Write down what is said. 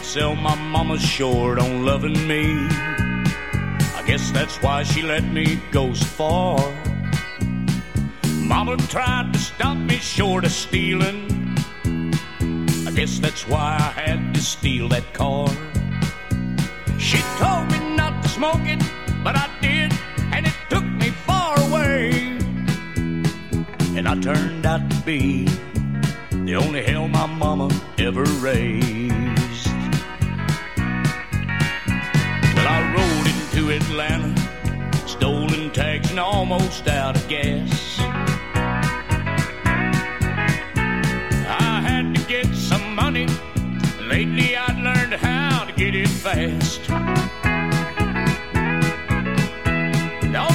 sell my mama short on loving me. I guess that's why she let me go so far. Mama tried to stop me short of stealing. I guess that's why I had to steal that car. She told me not to smoke it, but I did, and it took me far away. And I turned out to be the only hell my mama ever raised. Well, I rode into Atlanta, stolen tags and almost out of gas. I had to get some money. Lately I'd learned how to get it fast.